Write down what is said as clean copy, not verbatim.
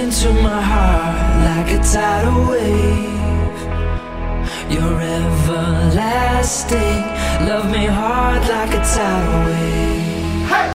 into my heart like a tidal wave. You're everlasting, love me hard like a tidal wave.